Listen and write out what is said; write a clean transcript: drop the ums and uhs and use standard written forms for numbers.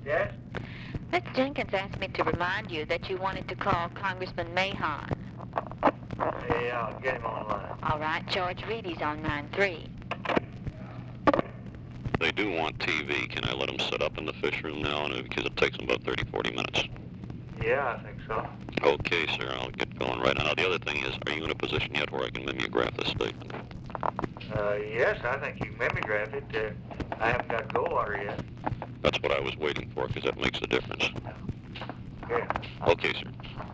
Yes? Mr. Jenkins asked me to remind you that you wanted to call Congressman Mahon. Yeah, I'll get him on the line. All right, George Reedy's on line 3. They do want TV. Can I let them set up in the fish room now? Because it takes them about 30, 40 minutes. Yeah, I think so. Okay, sir. I'll get going right now. The other thing is, are you in a position yet where I can mimeograph this statement? Yes, I think you can mimeograph it. I haven't got Goldwater yet. That's what I was waiting for, because that makes a difference. Yeah. Okay, sir.